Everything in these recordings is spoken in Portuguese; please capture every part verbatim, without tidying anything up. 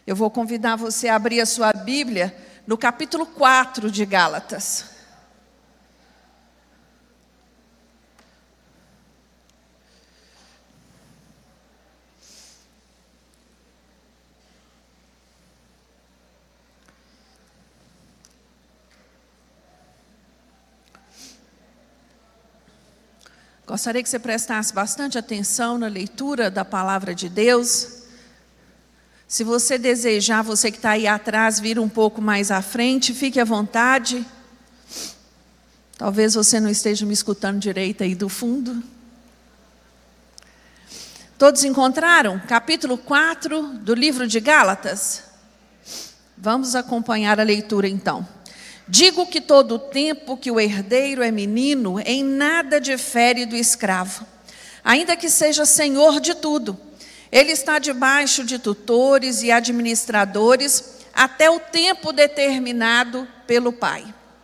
Eu vou convidar você a abrir a sua Bíblia no capítulo quatro de Gálatas. Gostaria que você prestasse bastante atenção na leitura da palavra de Deus. Se você desejar, você que está aí atrás, vir um pouco mais à frente, fique à vontade. Talvez você não esteja me escutando direito aí do fundo. Todos encontraram? Capítulo quatro do livro de Gálatas? Vamos acompanhar a leitura então. Digo que todo o tempo que o herdeiro é menino, em nada difere do escravo, ainda que seja senhor de tudo. Ele está debaixo de tutores e administradores até o tempo determinado pelo Pai.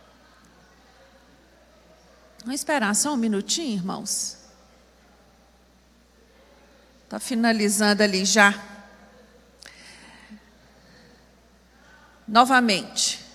Vamos esperar só um minutinho, irmãos. Está finalizando ali já. Novamente.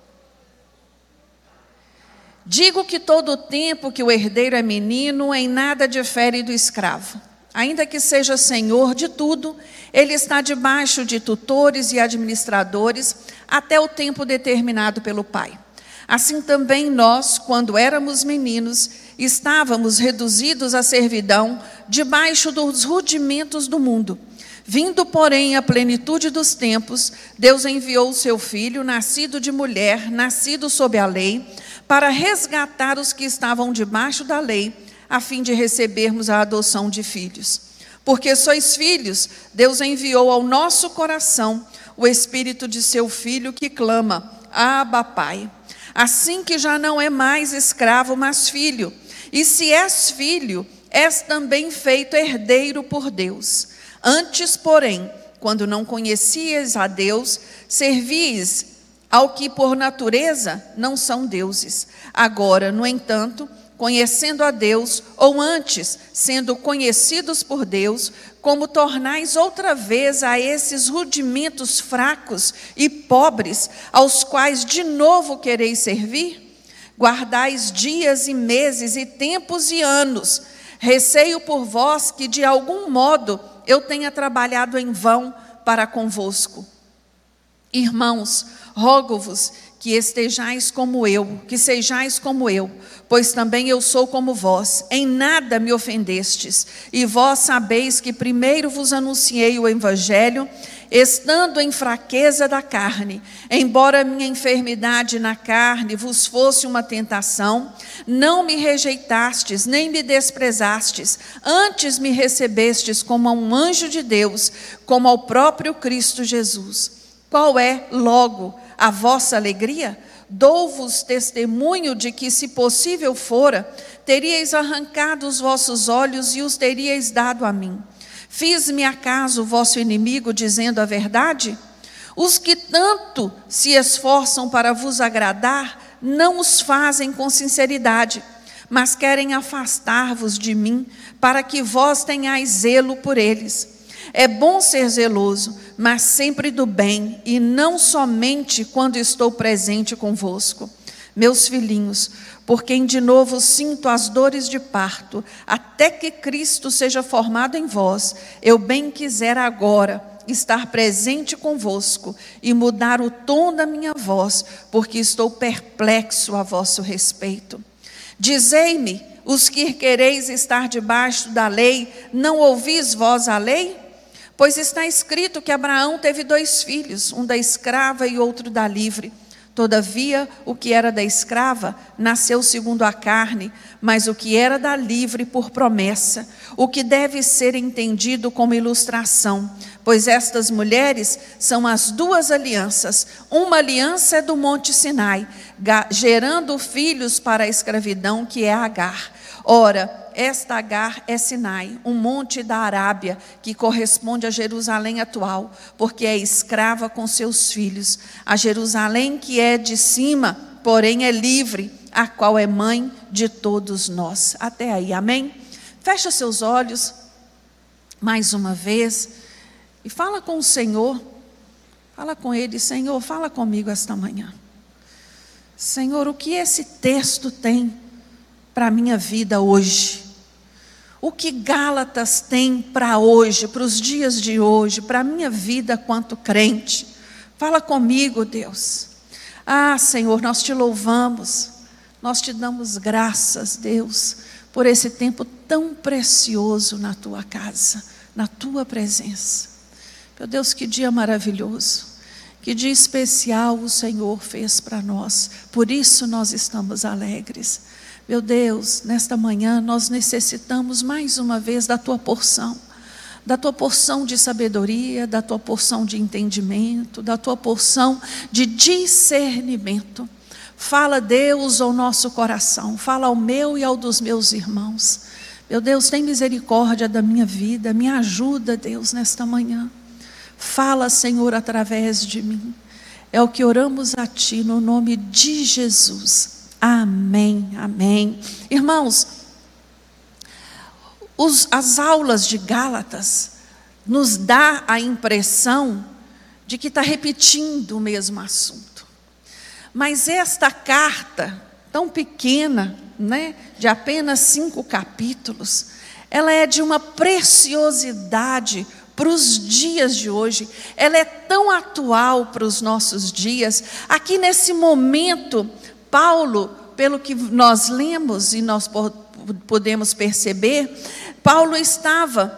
Digo que todo o tempo que o herdeiro é menino, em nada difere do escravo. Ainda que seja senhor de tudo, ele está debaixo de tutores e administradores até o tempo determinado pelo Pai. Assim também nós, quando éramos meninos, estávamos reduzidos à servidão, debaixo dos rudimentos do mundo. Vindo, porém, à plenitude dos tempos, Deus enviou o seu Filho, nascido de mulher, nascido sob a lei, para resgatar os que estavam debaixo da lei, a fim de recebermos a adoção de filhos. Porque sois filhos, Deus enviou ao nosso coração o Espírito de seu Filho que clama, Abba, Pai. Assim que já não é mais escravo, mas filho. E se és filho, és também feito herdeiro por Deus. Antes, porém, quando não conhecias a Deus, servis ao que por natureza não são deuses. Agora, no entanto, conhecendo a Deus, ou antes, sendo conhecidos por Deus, como tornais outra vez a esses rudimentos fracos e pobres, aos quais de novo quereis servir? Guardais dias e meses e tempos e anos. Receio por vós que de algum modo eu tenha trabalhado em vão para convosco. Irmãos, rogo-vos que estejais como eu, que sejais como eu, pois também eu sou como vós. Em nada me ofendestes, e vós sabeis que primeiro vos anunciei o Evangelho, estando em fraqueza da carne. Embora a minha enfermidade na carne vos fosse uma tentação, não me rejeitastes, nem me desprezastes, antes me recebestes como a um anjo de Deus, como ao próprio Cristo Jesus. Qual é, logo, a vossa alegria? Dou-vos testemunho de que, se possível fora, teríeis arrancado os vossos olhos e os teríeis dado a mim. Fiz-me acaso o vosso inimigo dizendo a verdade? Os que tanto se esforçam para vos agradar, não os fazem com sinceridade, mas querem afastar-vos de mim, para que vós tenhais zelo por eles. É bom ser zeloso, mas sempre do bem, e não somente quando estou presente convosco. Meus filhinhos, por quem de novo sinto as dores de parto, até que Cristo seja formado em vós, eu bem quisera agora estar presente convosco e mudar o tom da minha voz, porque estou perplexo a vosso respeito. Dizei-me, os que quereis estar debaixo da lei, não ouvis vós a lei? Pois está escrito que Abraão teve dois filhos, um da escrava e outro da livre. Todavia, o que era da escrava nasceu segundo a carne, mas o que era da livre por promessa, o que deve ser entendido como ilustração, pois estas mulheres são as duas alianças. Uma aliança é do monte Sinai, gerando filhos para a escravidão, que é Agar. Ora, esta Agar é Sinai, um monte da Arábia, que corresponde a Jerusalém atual, porque é escrava com seus filhos. A Jerusalém que é de cima, porém é livre, a qual é mãe de todos nós. Até aí, amém? Fecha seus olhos, mais uma vez, e fala com o Senhor. Fala com ele: Senhor, fala comigo esta manhã. Senhor, o que esse texto tem para a minha vida hoje? O que Gálatas tem para hoje, para os dias de hoje, para a minha vida quanto crente? Fala comigo, Deus. Ah, Senhor, nós te louvamos, nós te damos graças, Deus, por esse tempo tão precioso na tua casa, na tua presença. Meu Deus, que dia maravilhoso, que dia especial o Senhor fez para nós, por isso nós estamos alegres. Meu Deus, nesta manhã nós necessitamos mais uma vez da tua porção, da tua porção de sabedoria, da tua porção de entendimento, da tua porção de discernimento. Fala, Deus, ao nosso coração, fala ao meu e ao dos meus irmãos. Meu Deus, tem misericórdia da minha vida, me ajuda, Deus, nesta manhã. Fala, Senhor, através de mim. É o que oramos a Ti, no nome de Jesus. Amém, amém. Irmãos, os, as aulas de Gálatas nos dá a impressão de que está repetindo o mesmo assunto. Mas esta carta, tão pequena, né, de apenas cinco capítulos, ela é de uma preciosidade para os dias de hoje. Ela é tão atual para os nossos dias. Aqui nesse momento, Paulo, pelo que nós lemos e nós podemos perceber, Paulo estava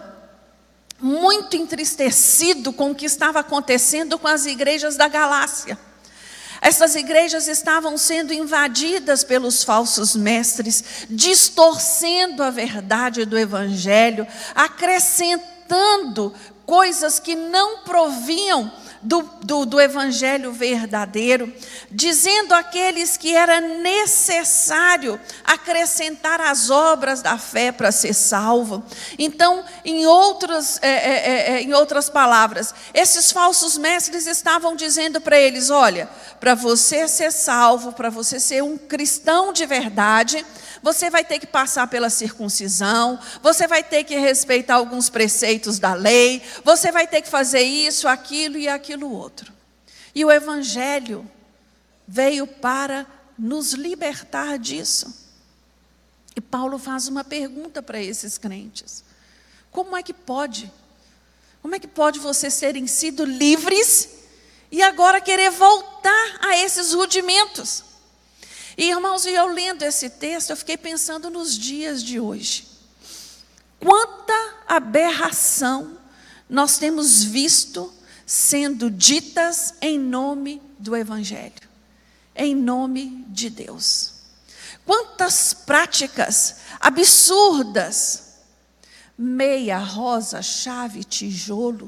muito entristecido com o que estava acontecendo com as igrejas da Galácia. Essas igrejas estavam sendo invadidas pelos falsos mestres, distorcendo a verdade do Evangelho, acrescentando coisas que não provinham Do, do, do Evangelho verdadeiro, dizendo àqueles que era necessário acrescentar as obras da fé para ser salvo. Então, em outras, é, é, é, em outras palavras, esses falsos mestres estavam dizendo para eles: olha, para você ser salvo, para você ser um cristão de verdade, você vai ter que passar pela circuncisão, você vai ter que respeitar alguns preceitos da lei, você vai ter que fazer isso, aquilo e aquilo outro. E o Evangelho veio para nos libertar disso. E Paulo faz uma pergunta para esses crentes: como é que pode? Como é que pode vocês terem sido livres e agora querer voltar a esses rudimentos? E, irmãos, eu lendo esse texto, eu fiquei pensando nos dias de hoje. Quanta aberração nós temos visto sendo ditas em nome do Evangelho, em nome de Deus. Quantas práticas absurdas, meia, rosa, chave, tijolo,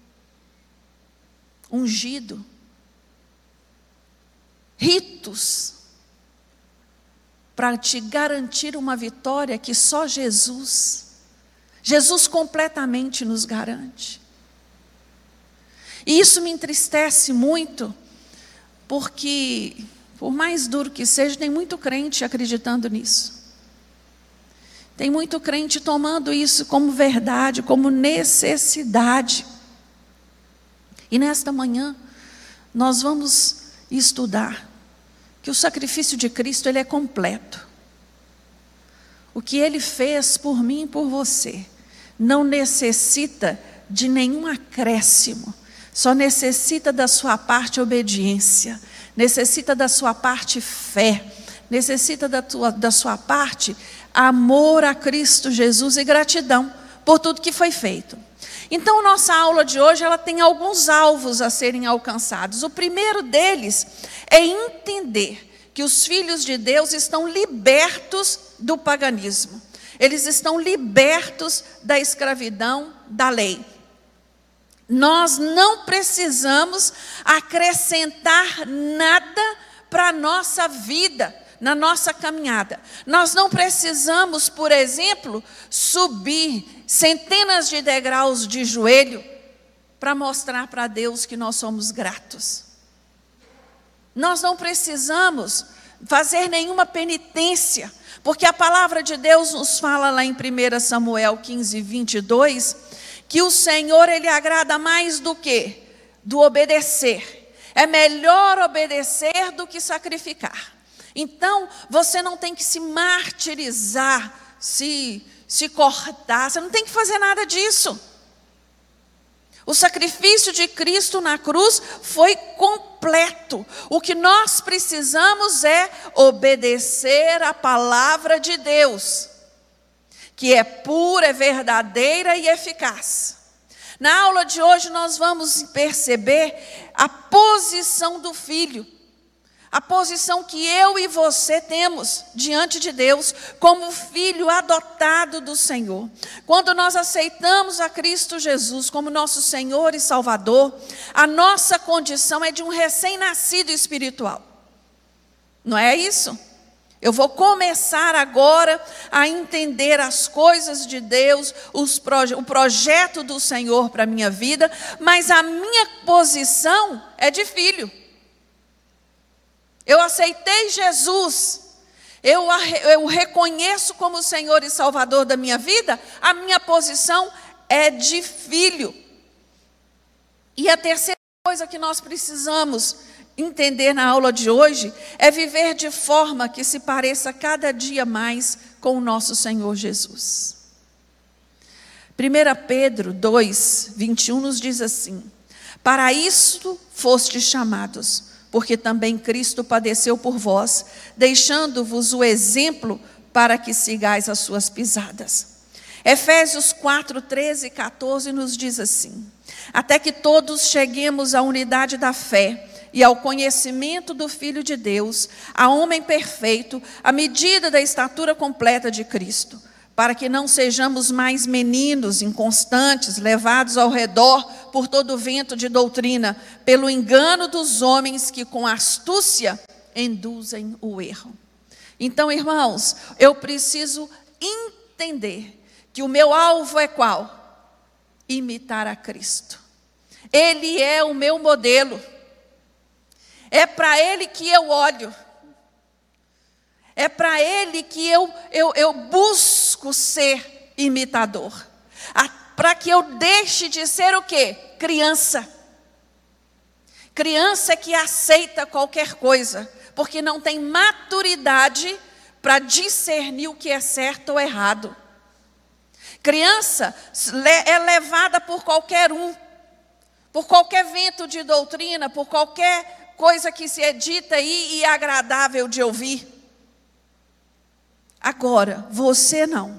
ungido, ritos, para te garantir uma vitória que só Jesus, Jesus completamente nos garante. E isso me entristece muito, porque, por mais duro que seja, tem muito crente acreditando nisso. Tem muito crente tomando isso como verdade, como necessidade. E nesta manhã, nós vamos estudar que o sacrifício de Cristo, ele é completo. O que Ele fez por mim e por você não necessita de nenhum acréscimo, só necessita da sua parte obediência, necessita da sua parte fé, necessita da, tua, da sua parte amor a Cristo Jesus e gratidão por tudo que foi feito. Então, nossa aula de hoje, ela tem alguns alvos a serem alcançados. O primeiro deles é entender que os filhos de Deus estão libertos do paganismo. Eles estão libertos da escravidão da lei. Nós não precisamos acrescentar nada para a nossa vida, na nossa caminhada. Nós não precisamos, por exemplo, subir centenas de degraus de joelho para mostrar para Deus que nós somos gratos. Nós não precisamos fazer nenhuma penitência, porque a palavra de Deus nos fala lá em primeiro Samuel quinze, vinte e dois, que o Senhor, Ele agrada mais do que? do obedecer. É melhor obedecer do que sacrificar. Então, você não tem que se martirizar, se, se cortar, você não tem que fazer nada disso. O sacrifício de Cristo na cruz foi completo. O que nós precisamos é obedecer a palavra de Deus, que é pura, é verdadeira e eficaz. Na aula de hoje nós vamos perceber a posição do filho. A posição que eu e você temos diante de Deus como filho adotado do Senhor. Quando nós aceitamos a Cristo Jesus como nosso Senhor e Salvador, a nossa condição é de um recém-nascido espiritual. Não é isso? Eu vou começar agora a entender as coisas de Deus, os proje- o projeto do Senhor para a minha vida, mas a minha posição é de filho. Eu aceitei Jesus, eu, eu o reconheço como Senhor e Salvador da minha vida, a minha posição é de filho. E a terceira coisa que nós precisamos entender na aula de hoje é viver de forma que se pareça cada dia mais com o nosso Senhor Jesus. primeira Pedro dois, vinte e um nos diz assim: para isto fostes chamados, porque também Cristo padeceu por vós, deixando-vos o exemplo para que sigais as suas pisadas. Efésios quatro, treze e quatorze nos diz assim: até que todos cheguemos à unidade da fé e ao conhecimento do Filho de Deus, a homem perfeito, à medida da estatura completa de Cristo, para que não sejamos mais meninos inconstantes, levados ao redor por todo o vento de doutrina, pelo engano dos homens que com astúcia induzem o erro. Então, irmãos, eu preciso entender que o meu alvo é qual? Imitar a Cristo. Ele é o meu modelo. É para Ele que eu olho. É para Ele que eu, eu, eu busco ser imitador. Para que eu deixe de ser o quê? Criança. Criança que aceita qualquer coisa, porque não tem maturidade para discernir o que é certo ou errado. Criança é levada por qualquer um, por qualquer vento de doutrina, por qualquer coisa que se é dita aí e agradável de ouvir. Agora, você não.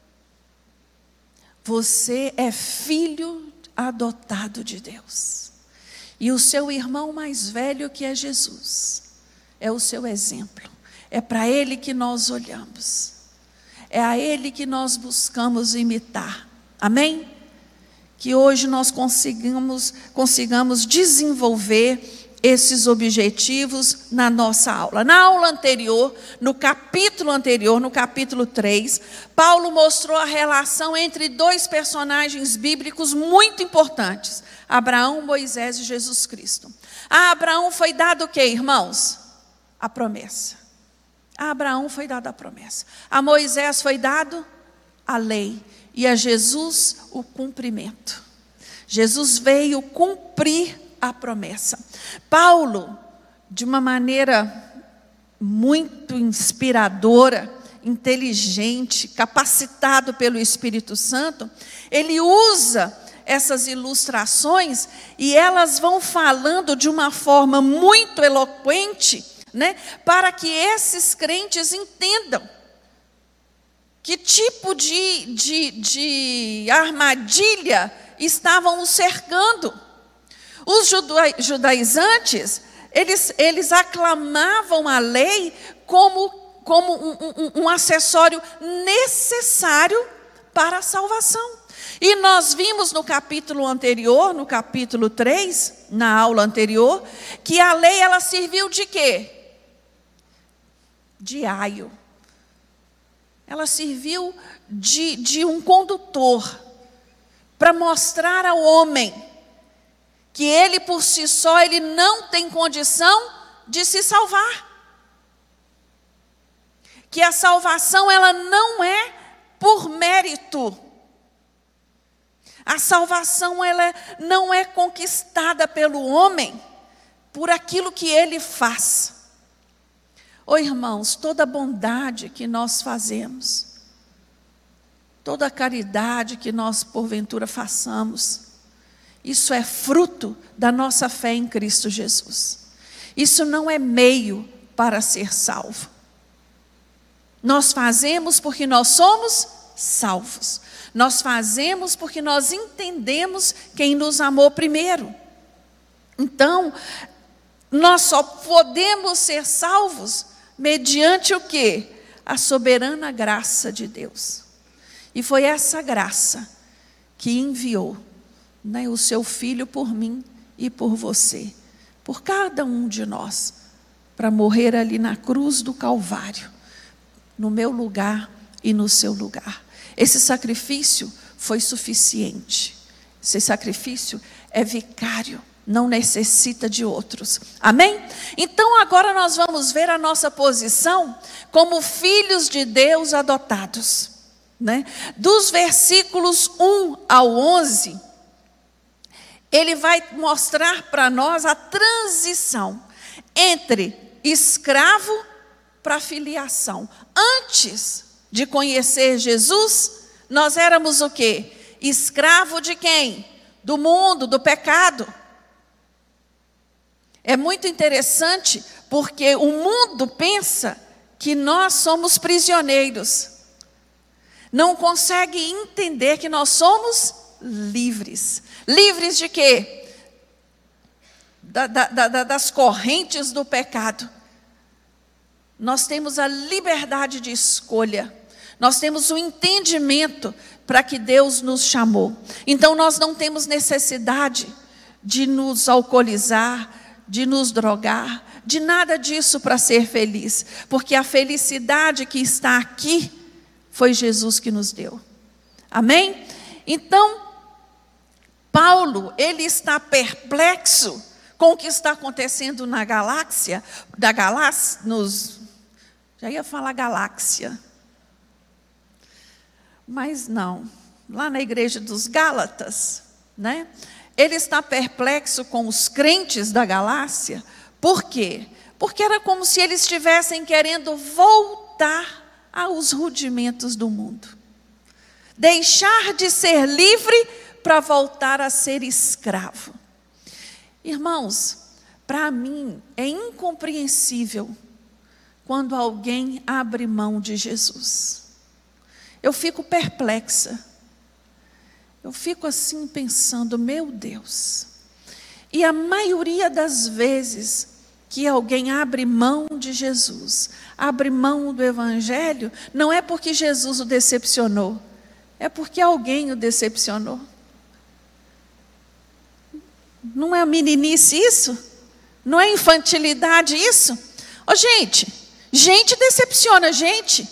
Você é filho adotado de Deus. E o seu irmão mais velho, que é Jesus, é o seu exemplo. É para Ele que nós olhamos. É a Ele que nós buscamos imitar. Amém? Que hoje nós consigamos, consigamos desenvolver esses objetivos na nossa aula. Na aula anterior, no capítulo anterior, no capítulo três, Paulo mostrou a relação entre dois personagens bíblicos muito importantes: Abraão, Moisés e Jesus Cristo. A Abraão foi dado o quê, irmãos? A promessa. A Abraão foi dada a promessa. A Moisés foi dado a lei. E a Jesus o cumprimento. Jesus veio cumprir a promessa. Paulo, de uma maneira muito inspiradora, inteligente, capacitado pelo Espírito Santo, ele usa essas ilustrações e elas vão falando de uma forma muito eloquente, né, para que esses crentes entendam que tipo de, de, de armadilha estavam os cercando. Os judaizantes, eles, eles aclamavam a lei como, como um, um, um acessório necessário para a salvação. E nós vimos no capítulo anterior, no capítulo três, na aula anterior, que a lei ela serviu de quê? De aio. Ela serviu de, de um condutor para mostrar ao homem que ele por si só ele não tem condição de se salvar. Que a salvação ela não é por mérito. A salvação ela não é conquistada pelo homem por aquilo que ele faz. Ô irmãos, toda bondade que nós fazemos, toda caridade que nós porventura façamos, isso é fruto da nossa fé em Cristo Jesus. Isso não é meio para ser salvo. Nós fazemos porque nós somos salvos. Nós fazemos porque nós entendemos quem nos amou primeiro. Então, nós só podemos ser salvos mediante o quê? A soberana graça de Deus. E foi essa graça que enviou, né, o seu Filho por mim e por você, por cada um de nós, para morrer ali na cruz do Calvário, no meu lugar e no seu lugar. Esse sacrifício foi suficiente. Esse sacrifício é vicário, não necessita de outros. Amém? Então agora nós vamos ver a nossa posição como filhos de Deus adotados, né? Dos versículos um ao onze, ele vai mostrar para nós a transição entre escravo para filiação. Antes de conhecer Jesus, nós éramos o quê? Escravo de quem? Do mundo, do pecado. É muito interessante porque o mundo pensa que nós somos prisioneiros. Não consegue entender que nós somos livres. Livres de quê? Da, da, da, das correntes do pecado. Nós temos a liberdade de escolha. Nós temos o entendimento para que Deus nos chamou. Então nós não temos necessidade de nos alcoolizar, de nos drogar, de nada disso para ser feliz. Porque a felicidade que está aqui foi Jesus que nos deu. Amém? Então, Paulo, ele está perplexo com o que está acontecendo na galáxia, da galáxia, nos, já ia falar galáxia, mas não, lá na igreja dos Gálatas, né? Ele está perplexo com os crentes da galáxia. Por quê? Porque era como se eles estivessem querendo voltar aos rudimentos do mundo. Deixar de ser livre para voltar a ser escravo. Irmãos, para mim é incompreensível quando alguém abre mão de Jesus. Eu fico perplexa. Eu fico assim pensando, meu Deus. E a maioria das vezes que alguém abre mão de Jesus, abre mão do Evangelho, não é porque Jesus o decepcionou, é porque alguém o decepcionou. Não é meninice isso? Não é infantilidade isso? Ô, gente, gente decepciona gente.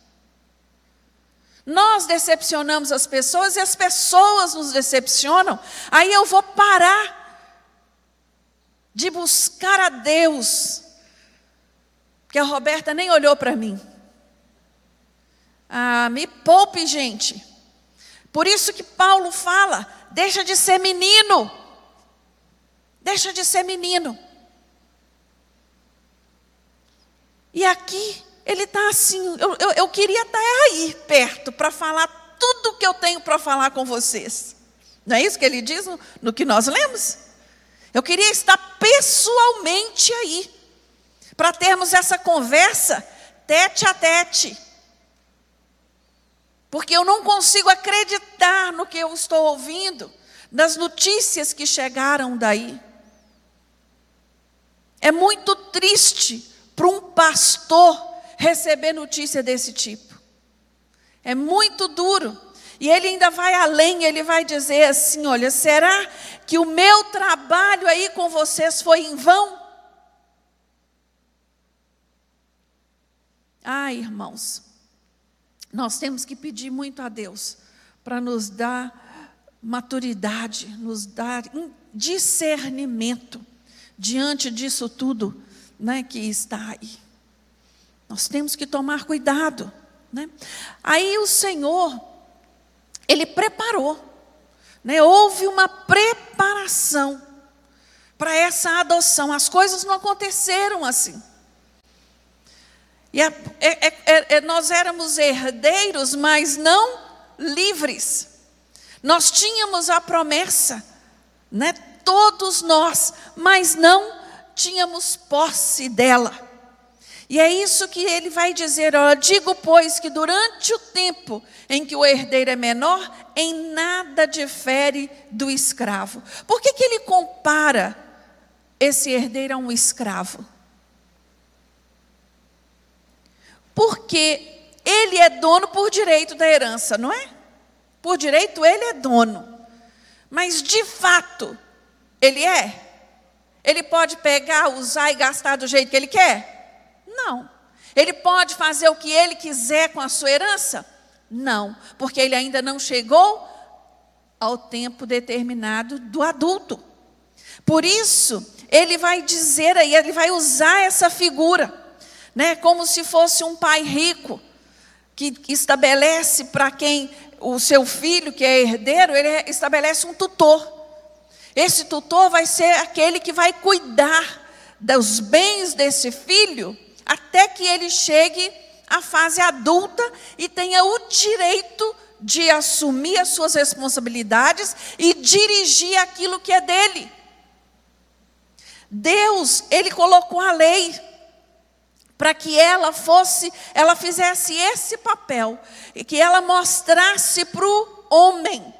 Nós decepcionamos as pessoas e as pessoas nos decepcionam. Aí eu vou parar de buscar a Deus, porque a Roberta nem olhou para mim. Ah, me poupe, gente. Por isso que Paulo fala, deixa de ser menino. Deixa de ser menino. E aqui ele está assim, eu, eu, eu queria estar aí perto para falar tudo o que eu tenho para falar com vocês. Não é isso que ele diz no, no que nós lemos? Eu queria estar pessoalmente aí, para termos essa conversa tete a tete. Porque eu não consigo acreditar no que eu estou ouvindo, das notícias que chegaram daí. É muito triste para um pastor receber notícia desse tipo. É muito duro. E ele ainda vai além, ele vai dizer assim, olha, será que o meu trabalho aí com vocês foi em vão? Ah, irmãos, nós temos que pedir muito a Deus para nos dar maturidade, nos dar discernimento diante disso tudo, né, que está aí. Nós temos que tomar cuidado, né? Aí o Senhor, Ele preparou né? Houve uma preparação para essa adoção. As coisas não aconteceram assim. E a, é, é, é, nós éramos herdeiros, mas não livres. Nós tínhamos a promessa, né? Todos nós, mas não tínhamos posse dela. E é isso que ele vai dizer, ó, digo, pois, que durante o tempo em que o herdeiro é menor, em nada difere do escravo. Por que que ele compara esse herdeiro a um escravo? Porque ele é dono por direito da herança, não é? Por direito ele é dono. Mas de fato, ele é? Ele pode pegar, usar e gastar do jeito que ele quer? Não. Ele pode fazer o que ele quiser com a sua herança? Não, porque ele ainda não chegou ao tempo determinado do adulto. Por isso, ele vai dizer aí, ele vai usar essa figura, né, como se fosse um pai rico, que estabelece para quem o seu filho, que é herdeiro, ele estabelece um tutor. Esse tutor vai ser aquele que vai cuidar dos bens desse filho, até que ele chegue à fase adulta e tenha o direito de assumir as suas responsabilidades e dirigir aquilo que é dele. Deus, ele colocou a lei para que ela fosse, ela fizesse esse papel, e que ela mostrasse para o homem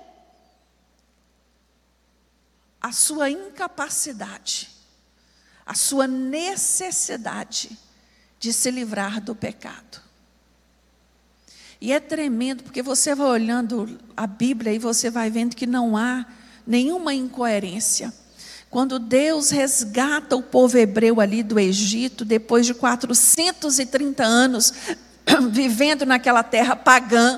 a sua incapacidade, a sua necessidade de se livrar do pecado. E é tremendo, porque você vai olhando a Bíblia e você vai vendo que não há nenhuma incoerência. Quando Deus resgata o povo hebreu ali do Egito, depois de quatrocentos e trinta anos, vivendo naquela terra pagã,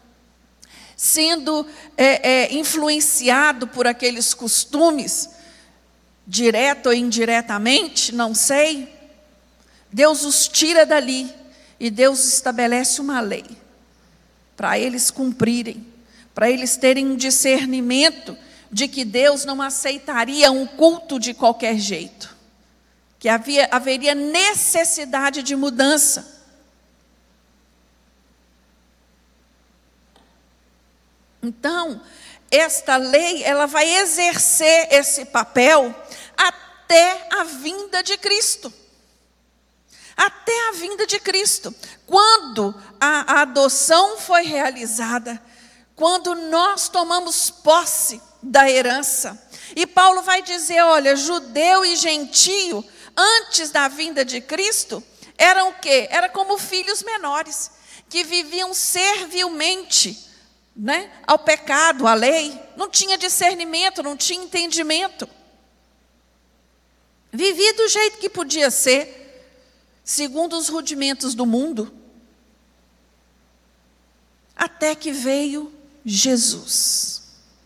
sendo é, é, influenciado por aqueles costumes, direto ou indiretamente, não sei, Deus os tira dali e Deus estabelece uma lei para eles cumprirem, para eles terem um discernimento de que Deus não aceitaria um culto de qualquer jeito, que havia, haveria necessidade de mudança. Então, esta lei, ela vai exercer esse papel até a vinda de Cristo. Até a vinda de Cristo. Quando a, a adoção foi realizada, quando nós tomamos posse da herança. E Paulo vai dizer, olha, judeu e gentio, antes da vinda de Cristo, eram o quê? Era como filhos menores, que viviam servilmente, né, ao pecado, à lei. Não tinha discernimento, não tinha entendimento. Vivia do jeito que podia ser, segundo os rudimentos do mundo, até que veio Jesus.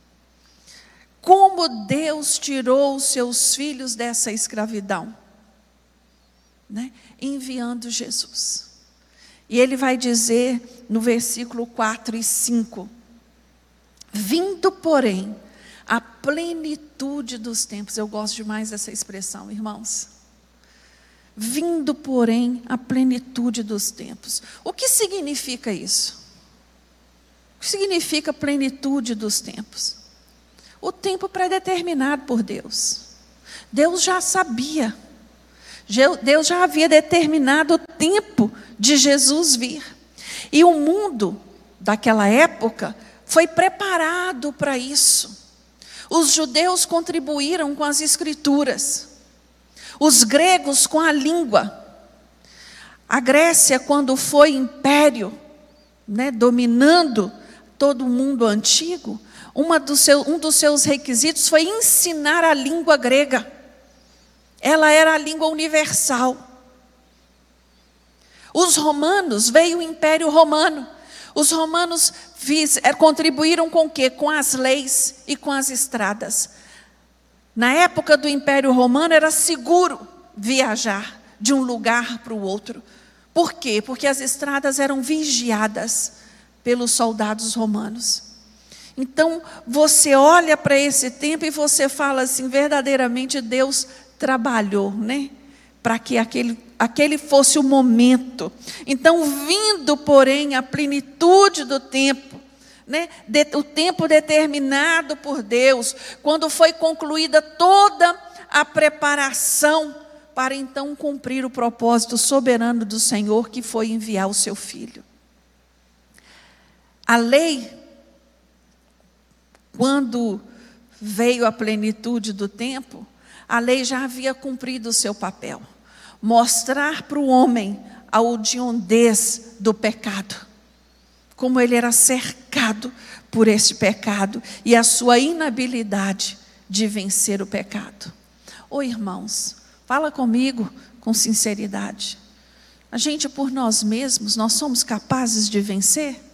Como Deus tirou os seus filhos dessa escravidão, né? Enviando Jesus. E ele vai dizer no versículo quatro e cinco, vindo, porém, a plenitude dos tempos. Eu gosto demais dessa expressão, irmãos. Vindo, porém, a plenitude dos tempos. O que significa isso? O que significa plenitude dos tempos? O tempo predeterminado por Deus. Deus já sabia. Deus já havia determinado o tempo de Jesus vir. E o mundo daquela época foi preparado para isso. Os judeus contribuíram com as escrituras. Os gregos com a língua. A Grécia, quando foi império, né, dominando todo o mundo antigo, uma do seu, um dos seus requisitos foi ensinar a língua grega. Ela era a língua universal. Os romanos, veio o Império Romano. Os romanos fiz, contribuíram com o quê? Com as leis e com as estradas. Na época do Império Romano era seguro viajar de um lugar para o outro. Por quê? Porque as estradas eram vigiadas pelos soldados romanos. Então, você olha para esse tempo e você fala assim, verdadeiramente Deus trabalhou, né? Para que aquele, aquele fosse o momento. Então, vindo, porém, a plenitude do tempo, né? De, o tempo determinado por Deus, quando foi concluída toda a preparação para então cumprir o propósito soberano do Senhor, que foi enviar o seu Filho. A lei, quando veio a plenitude do tempo, a lei já havia cumprido o seu papel. Mostrar para o homem a odiondez do pecado. Como ele era cercado por esse pecado e a sua inabilidade de vencer o pecado. Ô irmãos, fala comigo com sinceridade. A gente por nós mesmos, nós somos capazes de vencer?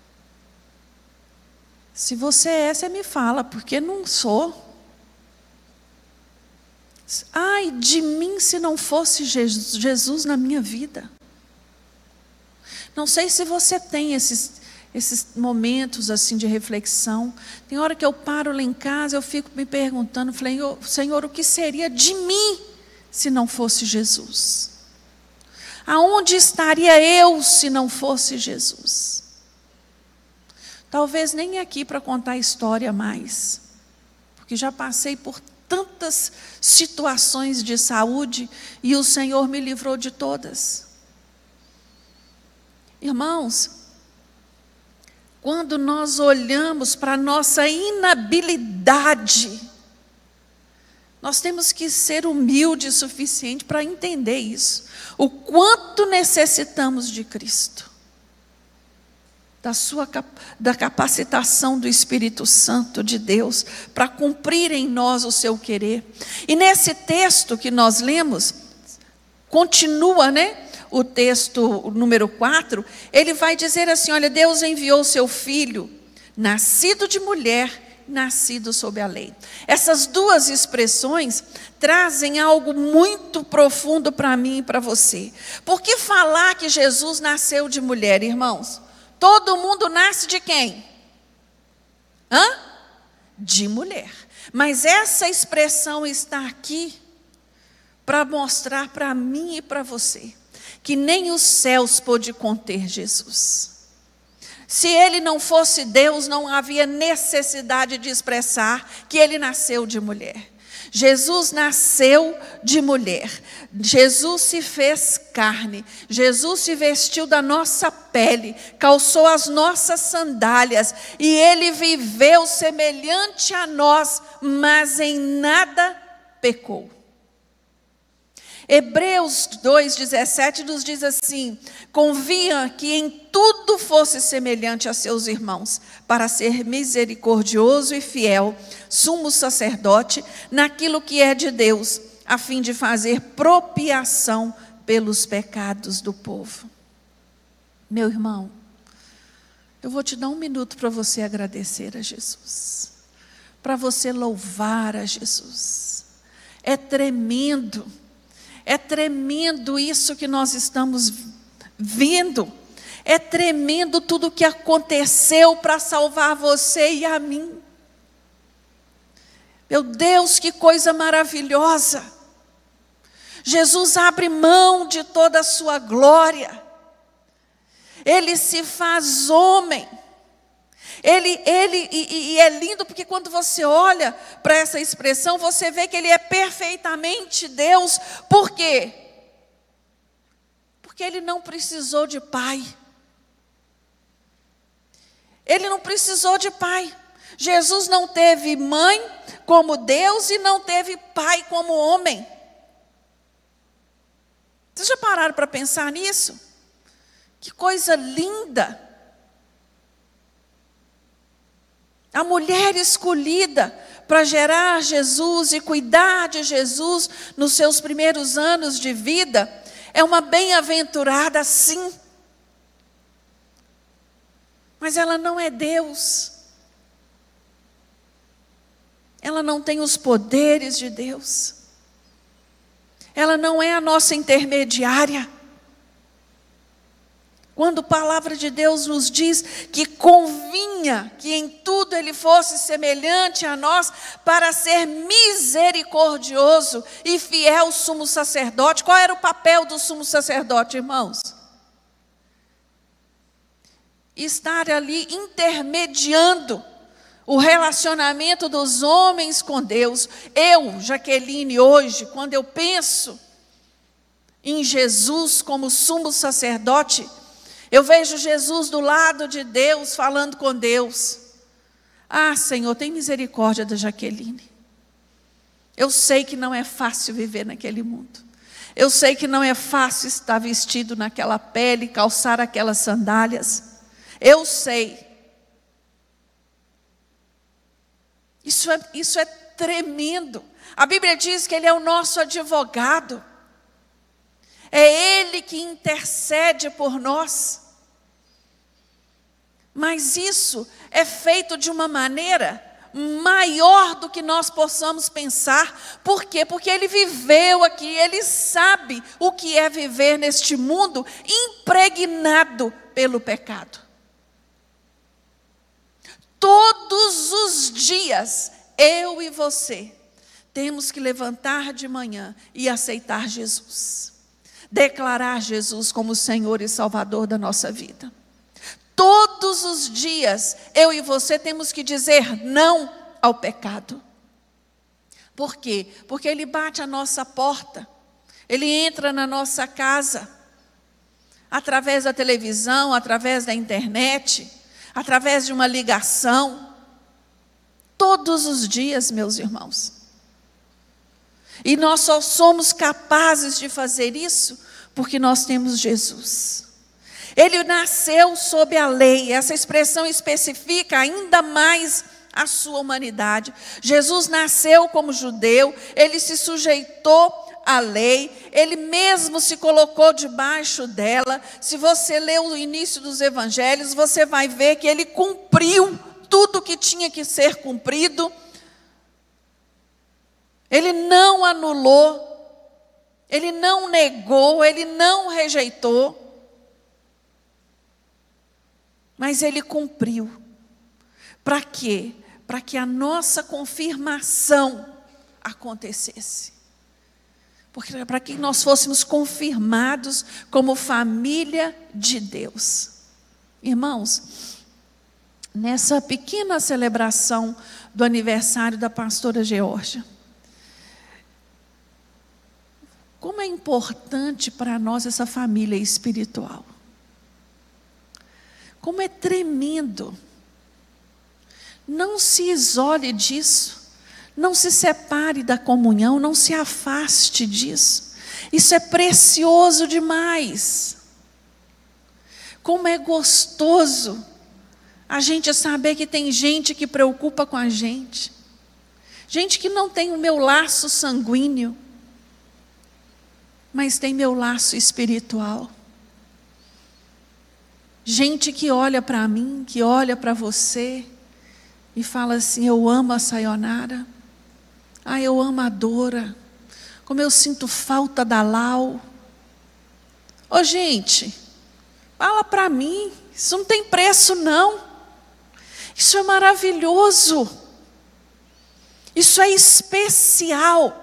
Se você é, você me fala, porque não sou. Ai de mim se não fosse Jesus, Jesus na minha vida. Não sei se você tem esses, esses momentos assim de reflexão. Tem hora que eu paro lá em casa, eu fico me perguntando, falei, Senhor, o que seria de mim se não fosse Jesus? Aonde estaria eu se não fosse Jesus? Talvez nem aqui para contar a história mais, porque já passei por tantas situações de saúde e o Senhor me livrou de todas. Irmãos, quando nós olhamos para a nossa inabilidade, nós temos que ser humildes o suficiente para entender isso. O quanto necessitamos de Cristo. Da sua da capacitação do Espírito Santo de Deus para cumprir em nós o seu querer. E nesse texto que nós lemos, continua, né? O texto número quatro, ele vai dizer assim, olha, Deus enviou o seu filho, nascido de mulher, nascido sob a lei. Essas duas expressões trazem algo muito profundo para mim e para você. Por que falar que Jesus nasceu de mulher, irmãos? Todo mundo nasce de quem? Hã? De mulher. Mas essa expressão está aqui para mostrar para mim e para você que nem os céus pôde conter Jesus. Se ele não fosse Deus, não havia necessidade de expressar que ele nasceu de mulher. Jesus nasceu de mulher, Jesus se fez carne, Jesus se vestiu da nossa pele, calçou as nossas sandálias, e ele viveu semelhante a nós, mas em nada pecou. Hebreus dois, dezessete nos diz assim, convinha que em tudo fosse semelhante a seus irmãos, para ser misericordioso e fiel, sumo sacerdote, naquilo que é de Deus, a fim de fazer propiação pelos pecados do povo. Meu irmão, eu vou te dar um minuto para você agradecer a Jesus, para você louvar a Jesus. É tremendo. É tremendo isso que nós estamos vendo. É tremendo tudo o que aconteceu para salvar você e a mim. Meu Deus, que coisa maravilhosa. Jesus abre mão de toda a sua glória. Ele se faz homem. Ele, ele e, e é lindo porque quando você olha para essa expressão, você vê que ele é perfeitamente Deus. Por quê? Porque ele não precisou de pai. Ele não precisou de pai. Jesus não teve mãe como Deus e não teve pai como homem. Vocês já pararam para pensar nisso? Que coisa linda. A mulher escolhida para gerar Jesus e cuidar de Jesus nos seus primeiros anos de vida, é uma bem-aventurada sim. Mas ela não é Deus. Ela não tem os poderes de Deus. Ela não é a nossa intermediária. Quando a palavra de Deus nos diz que convinha que em tudo ele fosse semelhante a nós para ser misericordioso e fiel sumo sacerdote. Qual era o papel do sumo sacerdote, irmãos? Estar ali intermediando o relacionamento dos homens com Deus. Eu, Jaqueline, hoje, quando eu penso em Jesus como sumo sacerdote, eu vejo Jesus do lado de Deus, falando com Deus. Ah, Senhor, tem misericórdia da Jaqueline. Eu sei que não é fácil viver naquele mundo. Eu sei que não é fácil estar vestido naquela pele, calçar aquelas sandálias. Eu sei. Isso é, isso é tremendo. A Bíblia diz que Ele é o nosso advogado. É Ele que intercede por nós. Mas isso é feito de uma maneira maior do que nós possamos pensar. Por quê? Porque Ele viveu aqui, Ele sabe o que é viver neste mundo impregnado pelo pecado. Todos os dias, eu e você, temos que levantar de manhã e aceitar Jesus. Declarar Jesus como Senhor e Salvador da nossa vida. Todos os dias, eu e você temos que dizer não ao pecado. Por quê? Porque ele bate a nossa porta. Ele entra na nossa casa. Através da televisão, através da internet, através de uma ligação. Todos os dias, meus irmãos. E nós só somos capazes de fazer isso porque nós temos Jesus. Ele nasceu sob a lei. Essa expressão especifica ainda mais a sua humanidade. Jesus nasceu como judeu, ele se sujeitou à lei, ele mesmo se colocou debaixo dela. Se você ler o início dos evangelhos, você vai ver que ele cumpriu tudo o que tinha que ser cumprido. Ele não anulou, ele não negou, ele não rejeitou. Mas ele cumpriu. Para quê? Para que a nossa confirmação acontecesse. Porque para que nós fôssemos confirmados como família de Deus. Irmãos, nessa pequena celebração do aniversário da pastora Geórgia, como é importante para nós essa família espiritual. Como é tremendo. Não se isole disso. Não se separe da comunhão, não se afaste disso. Isso é precioso demais. Como é gostoso a gente saber que tem gente que preocupa com a gente. Gente que não tem o meu laço sanguíneo, mas tem meu laço espiritual. Gente que olha para mim, que olha para você e fala assim: eu amo a Sayonara, ah, eu amo a Dora, como eu sinto falta da Lau. Ô gente, fala para mim, isso não tem preço não, isso é maravilhoso, isso é especial.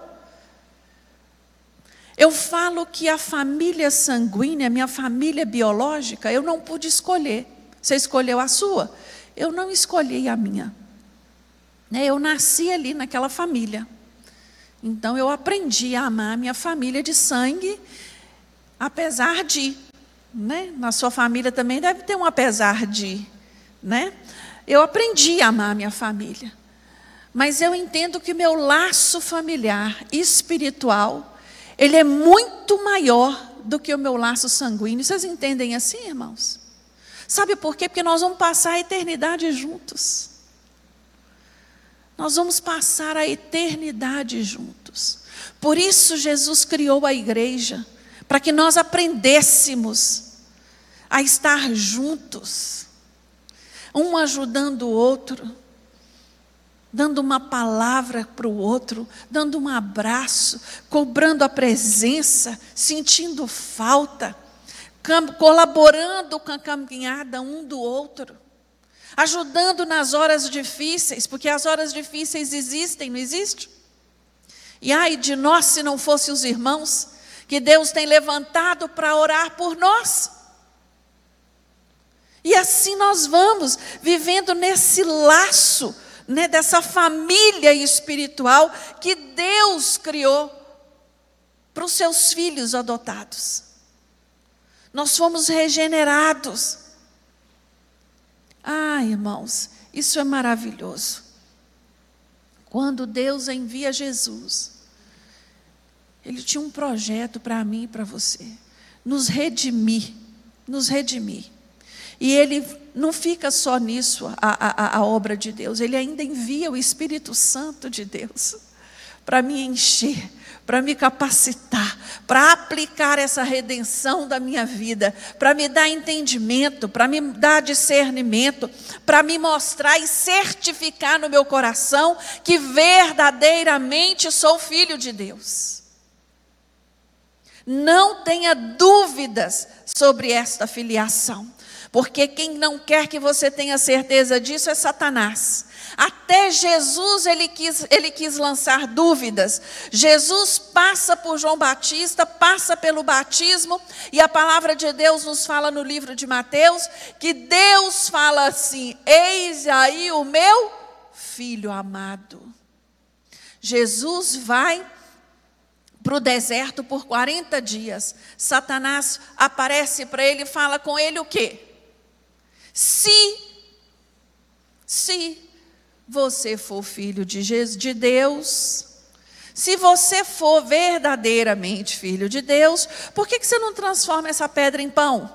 Eu falo que a família sanguínea, minha família biológica, eu não pude escolher. Você escolheu a sua? Eu não escolhi a minha. Eu nasci ali naquela família. Então eu aprendi a amar a minha família de sangue, apesar de, né? Na sua família também deve ter um apesar de, né? Eu aprendi a amar a minha família. Mas eu entendo que meu laço familiar, espiritual, ele é muito maior do que o meu laço sanguíneo. Vocês entendem assim, irmãos? Sabe por quê? Porque nós vamos passar a eternidade juntos. Nós vamos passar a eternidade juntos. Por isso Jesus criou a igreja, para que nós aprendêssemos a estar juntos, um ajudando o outro, dando uma palavra para o outro, dando um abraço, cobrando a presença, sentindo falta, colaborando com a caminhada um do outro, ajudando nas horas difíceis, porque as horas difíceis existem, não existe? E ai de nós se não fossem os irmãos que Deus tem levantado para orar por nós. E assim nós vamos vivendo nesse laço, né, dessa família espiritual que Deus criou para os seus filhos adotados. Nós fomos regenerados. Ah, irmãos, isso é maravilhoso. Quando Deus envia Jesus, Ele tinha um projeto para mim e para você, nos redimir, nos redimir. E Ele não fica só nisso, a, a, a obra de Deus, Ele ainda envia o Espírito Santo de Deus para me encher, para me capacitar, para aplicar essa redenção da minha vida, para me dar entendimento, para me dar discernimento, para me mostrar e certificar no meu coração que verdadeiramente sou filho de Deus. Não tenha dúvidas sobre esta filiação, porque quem não quer que você tenha certeza disso é Satanás. Até Jesus ele quis, ele quis lançar dúvidas. Jesus passa por João Batista, passa pelo batismo, e a palavra de Deus nos fala no livro de Mateus, que Deus fala assim: eis aí o meu filho amado. Jesus vai para o deserto por quarenta dias. Satanás aparece para ele e fala com ele o quê? Se, se você for filho de Jesus, de Deus, se você for verdadeiramente filho de Deus, por que que você não transforma essa pedra em pão?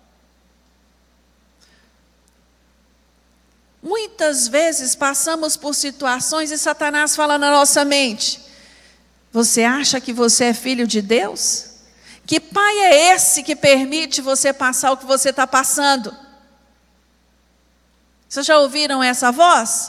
Muitas vezes passamos por situações e Satanás fala na nossa mente: você acha que você é filho de Deus? Que pai é esse que permite você passar o que você está passando? Vocês já ouviram essa voz?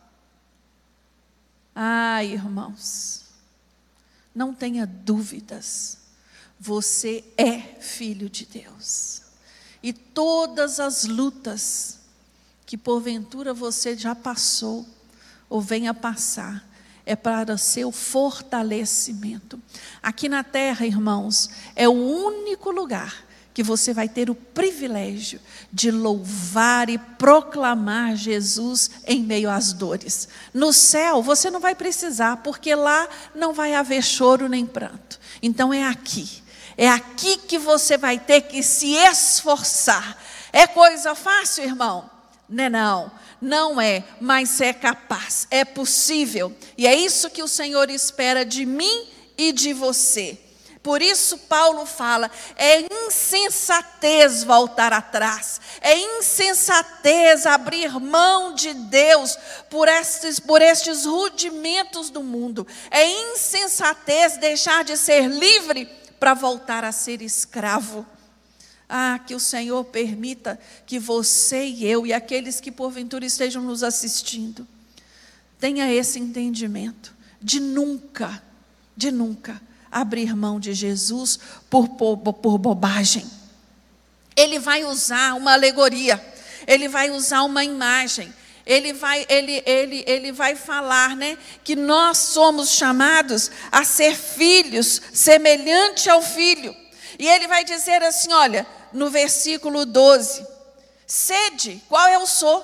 Ah, irmãos, não tenha dúvidas, você é filho de Deus. E todas as lutas que porventura você já passou ou venha passar, é para seu fortalecimento. Aqui na terra, irmãos, é o único lugar que você vai ter o privilégio de louvar e proclamar Jesus em meio às dores. No céu você não vai precisar, porque lá não vai haver choro nem pranto. Então é aqui, é aqui que você vai ter que se esforçar. É coisa fácil, irmão? Não, não, não é, mas é capaz, é possível. E é isso que o Senhor espera de mim e de você. Por isso Paulo fala, é insensatez voltar atrás, é insensatez abrir mão de Deus por estes, por estes rudimentos do mundo, é insensatez deixar de ser livre para voltar a ser escravo. Ah, que o Senhor permita que você e eu e aqueles que porventura estejam nos assistindo, tenha esse entendimento de nunca, de nunca abrir mão de Jesus por, por, por bobagem. Ele vai usar uma alegoria, ele vai usar uma imagem, ele vai, ele, ele, ele vai falar, né, que nós somos chamados a ser filhos, semelhante ao Filho. E ele vai dizer assim, olha, no versículo doze, sede, qual eu sou?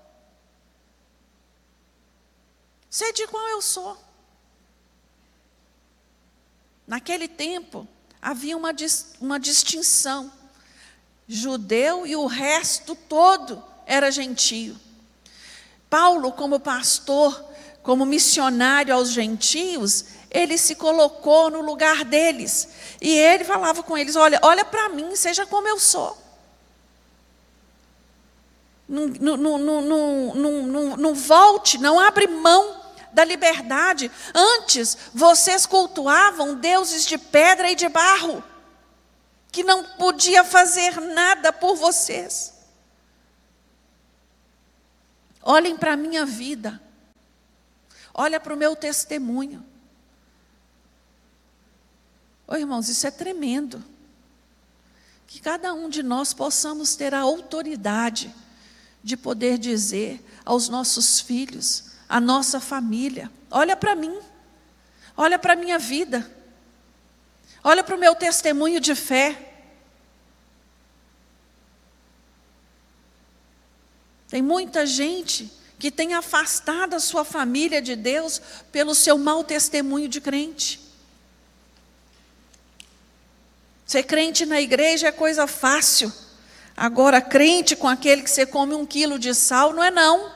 Sede qual eu sou? Naquele tempo, havia uma, uma distinção. Judeu e o resto todo era gentio. Paulo, como pastor, como missionário aos gentios, ele se colocou no lugar deles. E ele falava com eles, olha, olha para mim, seja como eu sou. Não, não, não, não, não, não, não volte, não abre mão da liberdade. Antes, vocês cultuavam deuses de pedra e de barro, que não podia fazer nada por vocês. Olhem para a minha vida, olha para o meu testemunho. Ô irmãos, isso é tremendo. que cada um de nós possamos ter a autoridade de poder dizer aos nossos filhos, à nossa família: olha para mim, olha para a minha vida, olha para o meu testemunho de fé. Tem muita gente que tem afastado a sua família de Deus pelo seu mau testemunho de crente. Ser crente na igreja é coisa fácil. Agora, crente com aquele que você come um quilo de sal, não é não.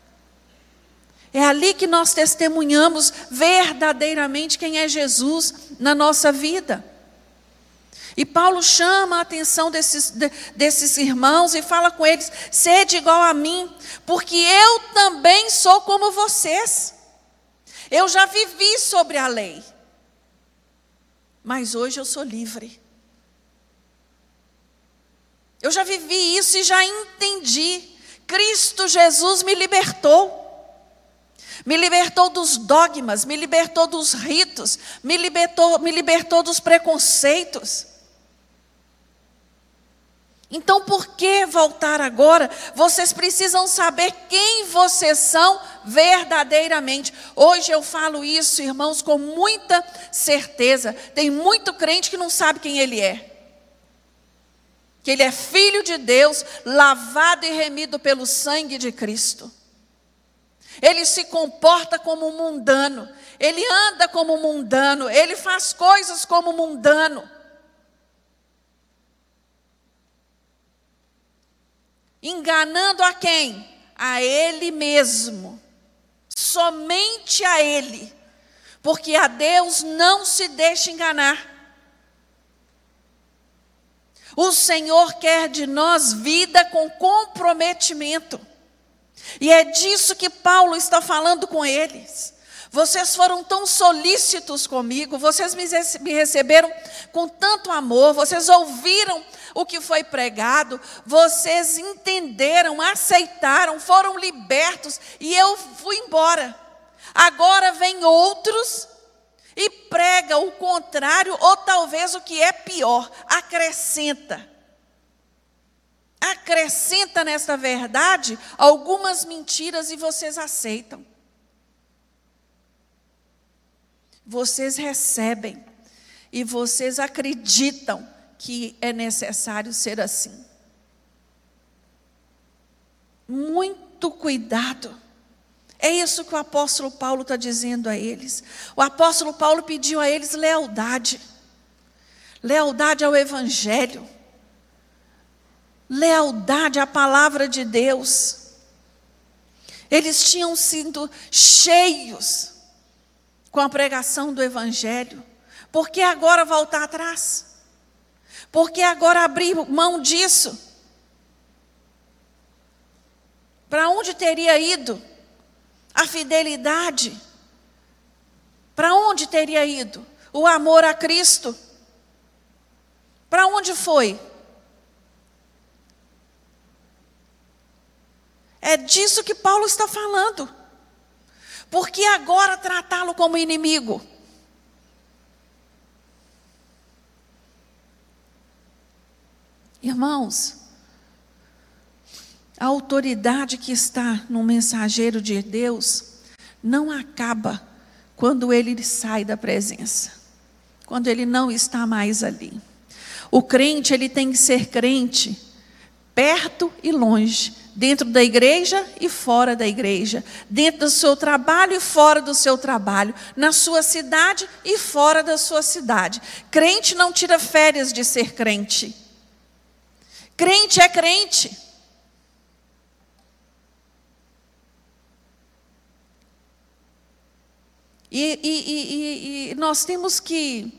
É ali que nós testemunhamos verdadeiramente quem é Jesus na nossa vida. E Paulo chama a atenção desses, de, desses irmãos e fala com eles: sede igual a mim, porque eu também sou como vocês. Eu já vivi sobre a lei, mas hoje eu sou livre. Eu já vivi isso e já entendi. Cristo Jesus me libertou. Me libertou dos dogmas, me libertou dos ritos, me libertou, me libertou dos preconceitos. Então, por que voltar agora? Vocês precisam saber quem vocês são verdadeiramente. Hoje eu falo isso, irmãos, com muita certeza. Tem muito crente que não sabe quem ele é. Que ele é filho de Deus, lavado e remido pelo sangue de Cristo. Ele se comporta como mundano, ele anda como mundano, ele faz coisas como mundano. Enganando a quem? A ele mesmo. Somente a ele. Porque a Deus não se deixa enganar. O Senhor quer de nós vida com comprometimento. E é disso que Paulo está falando com eles. Vocês foram tão solícitos comigo, vocês me receberam com tanto amor, vocês ouviram o que foi pregado, vocês entenderam, aceitaram, foram libertos e eu fui embora. Agora vem outros e prega o contrário, ou talvez o que é pior, acrescenta. Acrescenta nesta verdade algumas mentiras e vocês aceitam. Vocês recebem e vocês acreditam que é necessário ser assim. Muito cuidado. É isso que o apóstolo Paulo está dizendo a eles. O apóstolo Paulo pediu a eles lealdade. Lealdade ao Evangelho. Lealdade à palavra de Deus. Eles tinham sido cheios com a pregação do Evangelho. Por que agora voltar atrás? Por que agora abrir mão disso? Para onde teria ido a fidelidade? Para onde teria ido o amor a Cristo? Para onde foi? É disso que Paulo está falando. Por que agora tratá-lo como inimigo? Irmãos, a autoridade que está no mensageiro de Deus não acaba quando ele sai da presença, quando ele não está mais ali. O crente, ele tem que ser crente perto e longe, dentro da igreja e fora da igreja, dentro do seu trabalho e fora do seu trabalho, na sua cidade e fora da sua cidade. Crente não tira férias de ser crente. Crente é crente. E, e, e, e nós temos que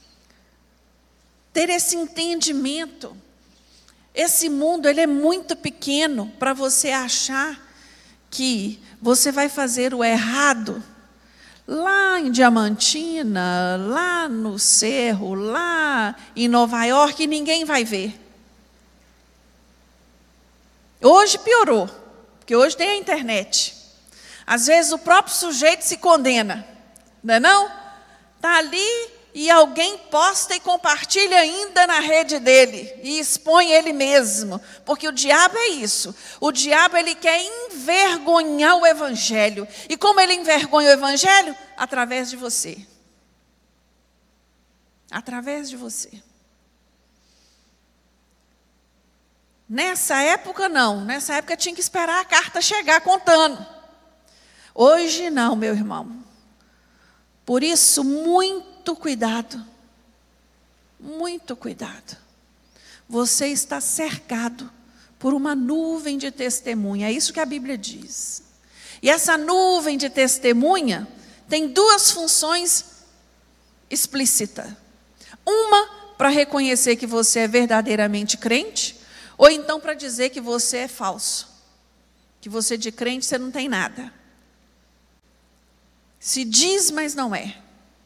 ter esse entendimento. Esse mundo, ele é muito pequeno para você achar que você vai fazer o errado lá em Diamantina, lá no Cerro, lá em Nova York, e ninguém vai ver. Hoje piorou, porque hoje tem a internet. Às vezes o próprio sujeito se condena, não é não? Está ali e alguém posta e compartilha ainda na rede dele, e expõe ele mesmo, porque o diabo é isso, o diabo ele quer envergonhar o evangelho, e como ele envergonha o evangelho? Através de você, através de você. Nessa época não, nessa época tinha que esperar a carta chegar contando, hoje não, meu irmão. Por isso, muito cuidado, muito cuidado. Você está cercado por uma nuvem de testemunha, é isso que a Bíblia diz. E essa nuvem de testemunha tem duas funções explícitas. Uma, para reconhecer que você é verdadeiramente crente, ou então para dizer que você é falso. Que você de crente, você não tem nada. Se diz, mas não é.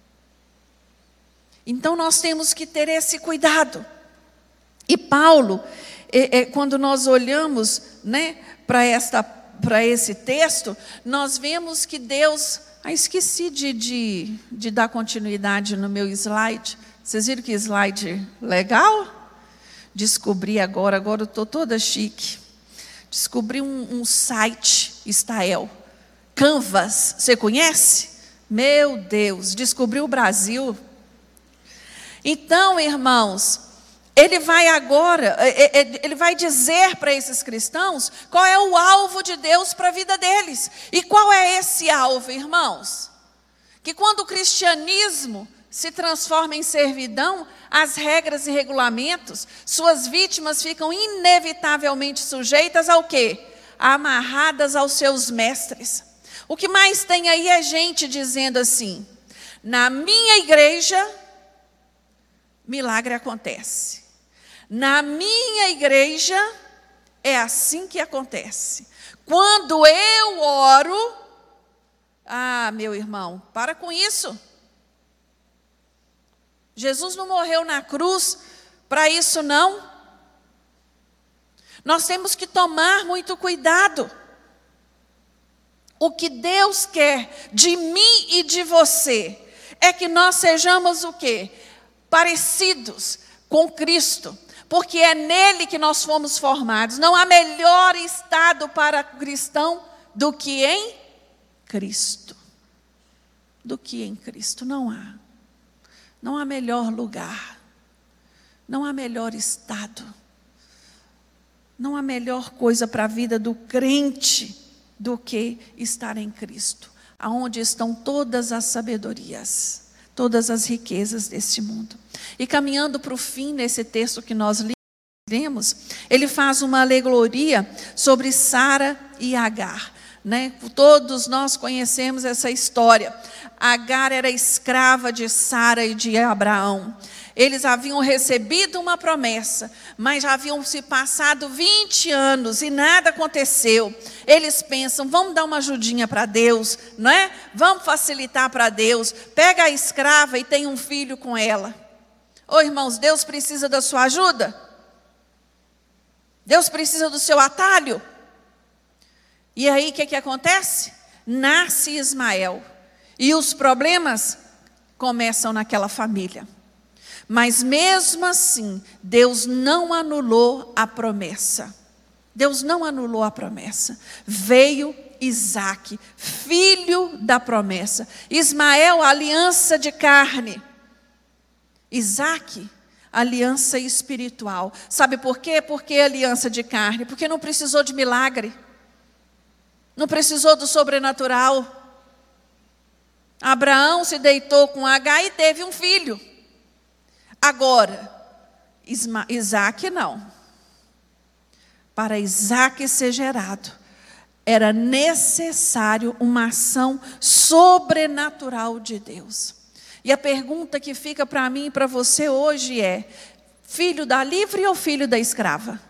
Então nós temos que ter esse cuidado. E Paulo, é, é, quando nós olhamos, né, para esta, para esse texto, nós vemos que Deus... Ah, esqueci de, de, de dar continuidade no meu slide. Vocês viram que slide legal? Descobri agora, agora eu estou toda chique. Descobri um, um site, Stael. Canvas, você conhece? Meu Deus, descobriu o Brasil. Então, irmãos, ele vai agora, ele vai dizer para esses cristãos qual é o alvo de Deus para a vida deles. E qual é esse alvo, irmãos? Que quando o cristianismo se transforma em servidão, as regras e regulamentos, suas vítimas ficam inevitavelmente sujeitas ao quê? Amarradas aos seus mestres. O que mais tem aí é gente dizendo assim, na minha igreja, milagre acontece. Na minha igreja, é assim que acontece. Quando eu oro, ah, meu irmão, para com isso. Jesus não morreu na cruz para isso, não. Nós temos que tomar muito cuidado. O que Deus quer de mim e de você é que nós sejamos o quê? Parecidos com Cristo, porque é nele que nós fomos formados. Não há melhor estado para o cristão do que em Cristo. Do que em Cristo, não há. Não há melhor lugar. Não há melhor estado. Não há melhor coisa para a vida do crente do que estar em Cristo, aonde estão todas as sabedorias, todas as riquezas deste mundo. E caminhando para o fim, nesse texto que nós lemos, ele faz uma alegoria sobre Sara e Agar, né? Todos nós conhecemos essa história. Agar era escrava de Sara e de Abraão. Eles haviam recebido uma promessa, mas já haviam se passado vinte anos e nada aconteceu. Eles pensam, vamos dar uma ajudinha para Deus, não é? Vamos facilitar para Deus. Pega a escrava e tem um filho com ela. Ô irmãos, Deus precisa da sua ajuda? Deus precisa do seu atalho? E aí o que, que acontece? Nasce Ismael. E os problemas começam naquela família. Mas mesmo assim, Deus não anulou a promessa. Deus não anulou a promessa. Veio Isaque, filho da promessa. Ismael, aliança de carne. Isaque, aliança espiritual. Sabe por quê? Porque aliança de carne. Porque não precisou de milagre. Não precisou do sobrenatural. Abraão se deitou com Agar e teve um filho. Agora, Isma, Isaque não. Para Isaque ser gerado, era necessário uma ação sobrenatural de Deus. E a pergunta que fica para mim e para você hoje é: filho da livre ou filho da escrava?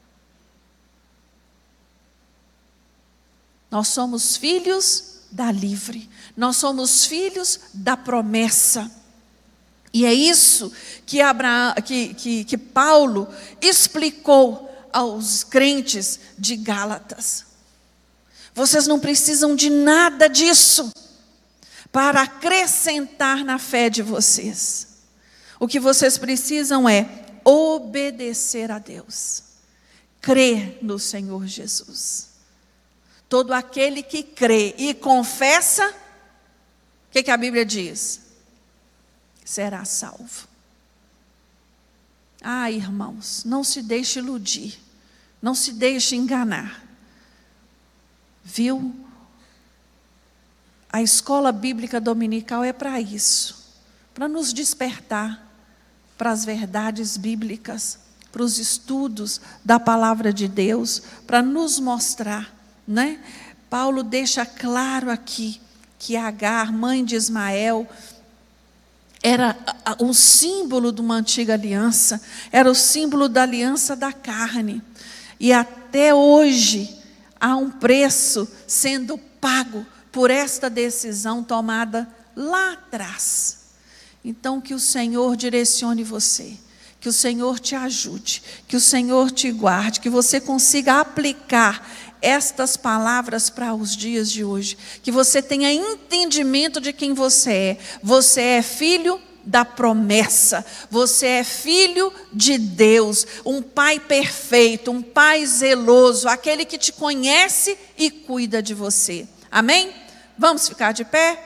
Nós somos filhos da livre. Nós somos filhos da promessa. E é isso que, Abraão, que, que, que Paulo explicou aos crentes de Gálatas. Vocês não precisam de nada disso para acrescentar na fé de vocês. O que vocês precisam é obedecer a Deus. Crer no Senhor Jesus. Todo aquele que crê e confessa, o que, que a Bíblia diz? Será salvo. Ah, irmãos, não se deixe iludir. Não se deixe enganar. Viu? A escola bíblica dominical é para isso. Para nos despertar para as verdades bíblicas, para os estudos da palavra de Deus, para nos mostrar, né? Paulo deixa claro aqui que Agar, mãe de Ismael, era o símbolo de uma antiga aliança, era o símbolo da aliança da carne. E até hoje há um preço sendo pago por esta decisão tomada lá atrás. Então que o Senhor direcione você, que o Senhor te ajude, que o Senhor te guarde, que você consiga aplicar estas palavras para os dias de hoje, que você tenha entendimento de quem você é. Você é filho da promessa, você é filho de Deus, um pai perfeito, um pai zeloso, aquele que te conhece e cuida de você. Amém? Vamos ficar de pé?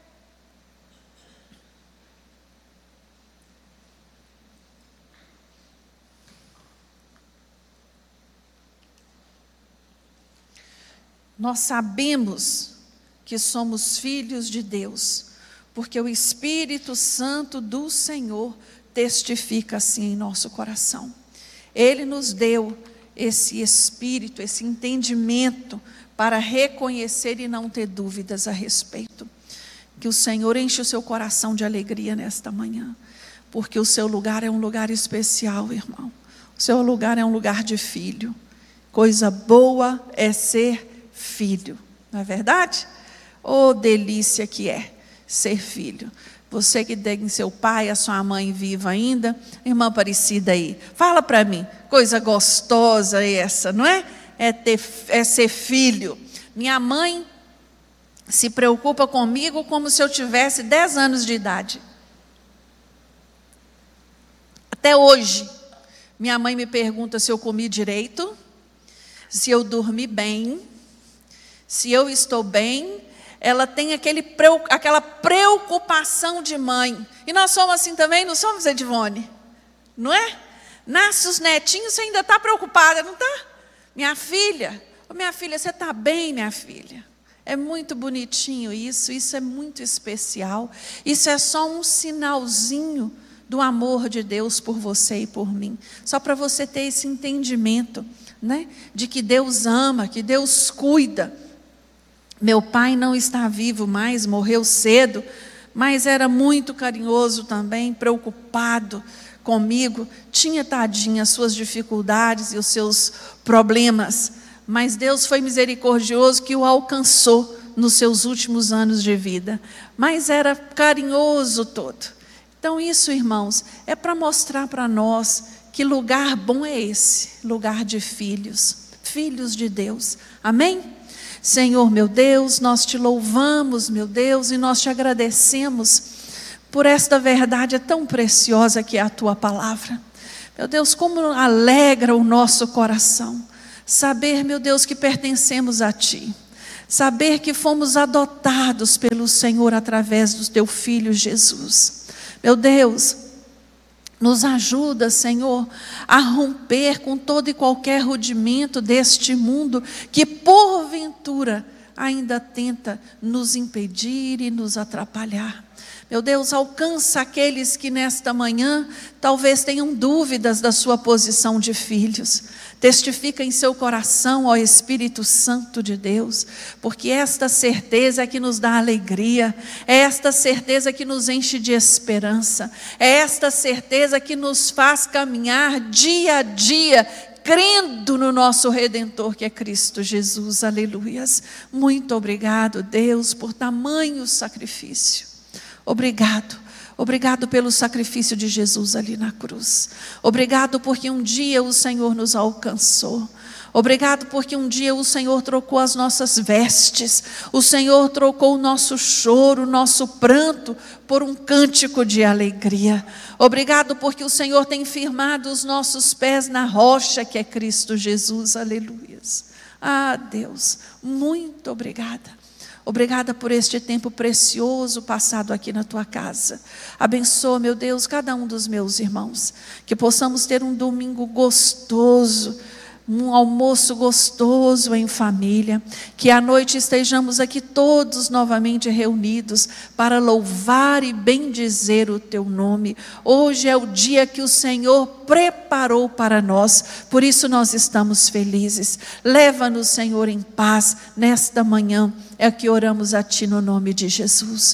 Nós sabemos que somos filhos de Deus, porque o Espírito Santo do Senhor testifica assim em nosso coração. Ele nos deu esse espírito, esse entendimento para reconhecer e não ter dúvidas a respeito. Que o Senhor enche o seu coração de alegria nesta manhã, porque o seu lugar é um lugar especial, irmão. O seu lugar é um lugar de filho. Coisa boa é ser filho, não é verdade? Oh, delícia que é ser filho. Você que tem seu pai, a sua mãe viva ainda, irmã Aparecida aí, fala para mim, coisa gostosa essa, não é? É, ter, é ser filho. Minha mãe se preocupa comigo como se eu tivesse dez anos de idade. Até hoje, minha mãe me pergunta se eu comi direito, se eu dormi bem, se eu estou bem. Ela tem aquele, aquela preocupação de mãe. E nós somos assim também, não somos, Edivone? Não é? Nasce os netinhos, você ainda está preocupada, não está? Minha filha, oh, minha filha, você está bem, minha filha? É muito bonitinho isso, isso é muito especial. Isso é só um sinalzinho do amor de Deus por você e por mim. Só para você ter esse entendimento, né? De que Deus ama, que Deus cuida. Meu pai não está vivo mais, morreu cedo, mas era muito carinhoso também, preocupado comigo. Tinha, tadinha, as suas dificuldades e os seus problemas, mas Deus foi misericordioso que o alcançou nos seus últimos anos de vida. Mas era carinhoso todo. Então isso, irmãos, é para mostrar para nós que lugar bom é esse, lugar de filhos, filhos de Deus. Amém? Senhor, meu Deus, nós te louvamos, meu Deus, e nós te agradecemos por esta verdade tão preciosa que é a tua palavra. Meu Deus, como alegra o nosso coração saber, meu Deus, que pertencemos a ti, saber que fomos adotados pelo Senhor através do teu Filho Jesus. Meu Deus, nos ajuda, Senhor, a romper com todo e qualquer rudimento deste mundo que porventura ainda tenta nos impedir e nos atrapalhar. Meu Deus, alcança aqueles que nesta manhã talvez tenham dúvidas da sua posição de filhos. Testifica em seu coração, ó Espírito Santo de Deus, porque esta certeza é que nos dá alegria, é esta certeza que nos enche de esperança, é esta certeza que nos faz caminhar dia a dia, crendo no nosso Redentor que é Cristo Jesus. Aleluias. Muito obrigado, Deus, por tamanho sacrifício. Obrigado, obrigado pelo sacrifício de Jesus ali na cruz. Obrigado porque um dia o Senhor nos alcançou. Obrigado porque um dia o Senhor trocou as nossas vestes, o Senhor trocou o nosso choro, o nosso pranto por um cântico de alegria. Obrigado porque o Senhor tem firmado os nossos pés na rocha que é Cristo Jesus. Aleluias. Ah, Deus, muito obrigada. Obrigada por este tempo precioso passado aqui na tua casa. Abençoa, meu Deus, cada um dos meus irmãos. Que possamos ter um domingo gostoso, um almoço gostoso em família. Que à noite estejamos aqui todos novamente reunidos para louvar e bendizer o teu nome. Hoje é o dia que o Senhor preparou para nós, por isso nós estamos felizes. Leva-nos, Senhor, em paz nesta manhã. É que oramos a ti no nome de Jesus.